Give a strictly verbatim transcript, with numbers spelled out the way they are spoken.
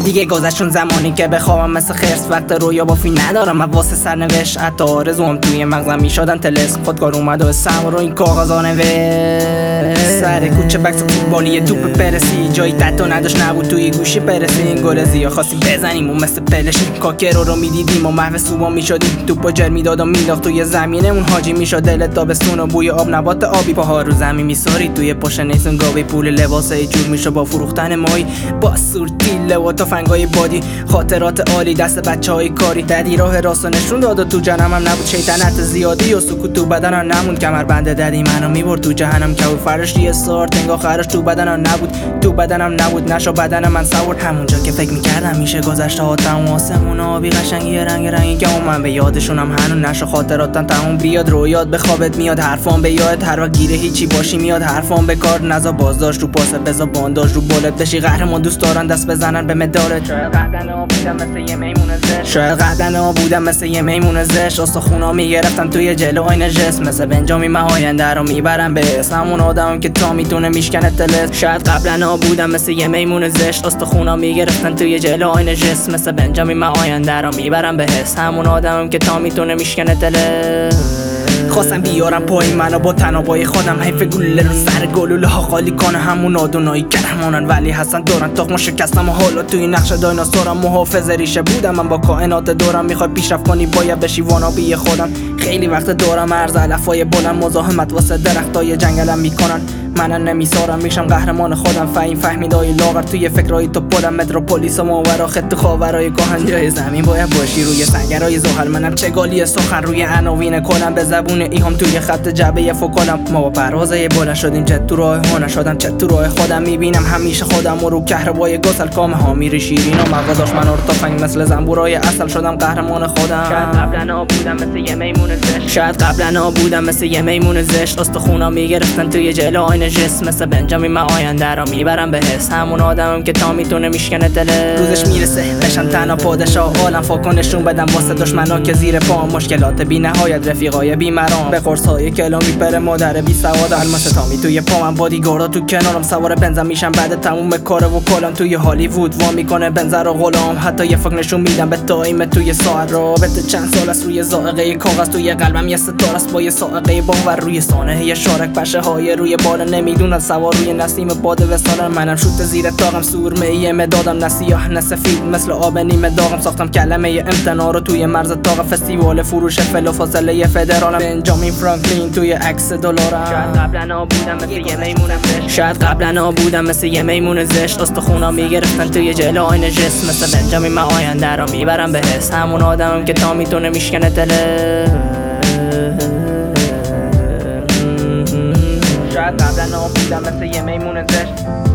دیگه گذشتون زمانی که بخوابم مثل خرس، وقت رویا بافی ندارم من واسه سرنوشت. حتی آرزوام توی مغزم میشدن طلسم، خودکار اومد و اسم رو این کاغذا نوشت. سر کوچه بکس فوتبالی توپ پرسی، جایی تتو نداشت نبود توی گوشی پرسی. این گل زیا خواستیم بزنیم و مثل پلشیم، کاکرو رو میدیدیم و محو سوبا میشدیم. توپو جر میداد و مینداخت توی زمینه، اون حاجی میشد دلت تابستون و بوی آب نبات آبی. پاها رو زمین میساری توی پشت نیسون گاوی، پول لباسای جور میشه با فروختن مایی، با سورتیله و تفنگای بادی. خاطرات عالی دست بچهای کاری، ددی راه راستو نشون داد و تو جنمم نبود شیطنت زیادی و سکوت تو بدنم نموند. کمربند ددی منو میبرد تو جهنم که فرش یه سارت انگار خرش تو بدنم نبود، تو بدنم نبود نشو بدن من سوار. همونجا که فکر میکردم میشه گذشته ها تموم، آسمون آبی قشنگی رنگ رنگی که من به یادشونم هنوز نشو خاطراتم تموم. بیاد رویات به خوابت میاد، حرفام به یاد هر وقت گیره هیچی باشی میاد. حرفام به کار نزا بازداشت رو پاسه بزا بانداج رو بالت بشی قهرمان. دوست دارن دست بزنن به مدالت. شاید قدنا بودم مثل یه میمون زشت، شاید قدنا بودم مثل یه میمون زشت. استخونا میگرفتم توی جلو آینه جسم، مثل بنجامین من آینده رو میبرم به اسم. همون آدمم که تا میتونه میشکنه تلت. شاید قبلا بودم مثل یه میمون زشت، استخونا میگرفتن توی جلو آینه جسم، مثل بنجامین من آینده رو میبرم به حس. همون آدمم که تا میتونه میشکنه تلت. خواستم بیارم پای منو با تنابای خودم، حیف گوله رو سر گلوله ها خالی کنه. همون آدونایی قهرمانن ولی هستن دورن تخم شکستم و حالا توی نقش دایناسورم. محافظ ریشه بودم من با کائنات دورم، میخوای پیشرفت کنی باید بشی وانابی خودم. خیلی وقت دورم عرض علفای بلند، مزاحمت واسه درختای جنگلم میکنن. منم نمیسارم میشم قهرمان خودم. فهیم فهمیدای لاغر توی فکرای تو پلم، متروپولیس و ماورا خط خاورای کهن. جای زمین باید باشی روی سنگرای زحل، منم چگالی سخن روی عناوین کلم. به زبون ایهام توی خط جعبه فوکالم. ما با پروازای بلند شدیم چت تو راه ها نشدم چت تو راه خودم. میبینم همیشه خودم و رو کهربای گسل کام ها میری شیرین و مغازاش من رو تفنگ مثل زنبورای اصل شدم قهرمان خودم. شاید قبلا بودم مثل یه میمون زشت، شاید قبلا بودم مثل یه میمون زشت. استخونا میگرفتن توی جلو آینه جسم، مثل بنجامین من آینده رو میبرم به حس. همون آدمم که تا میتونه میشکنه دلت. روزش میرسه بشم تنها پادشاه عالم، فاکنشون بدم واسه دشمنا که زیر پام. مشکلات بی نهایت رفیقای بی مرام، به قرصای کلامی پر مادر بی سواد. الماس تامی توی پامم، بادیگاردا تو کنارم، سوار بنزم میشم بعد تموم کار و کلم. توی هالیوود وا میکنه بنزر و غلام، حتی یه فکر نشون میدم به تایم توی ساعت. رابطه چند سال است روی ذائقه کاغذ، توی قلبم یه ستاره است با یه سائقه باور. روی سانحه شارک پشه های روی بالا، نمیدونن سوار روی نسیم باد وصالم. منم شوت زیر تاقم، سورمه ای مدادم، نه سیاه نه سفید مثل آب نیمه داغم. ساختم کلمه امتنا رو توی مرز تاق، فستیوال فروش فلو فاصله فدرالم. بنجامین فرانکلین توی عکس دلارم. شاید قبلا بودم مثل یه میمون زشت، شاید قبلا بودم مثل یه میمون زشت. استخونا میگرفتن توی جلو آینه جسم، مثل بنجامین من آینده رو میبرم به حس. همون آدمم که تا میتونه میشکنه دلت. شاید قبلا بودم مثل یه میمون زشت.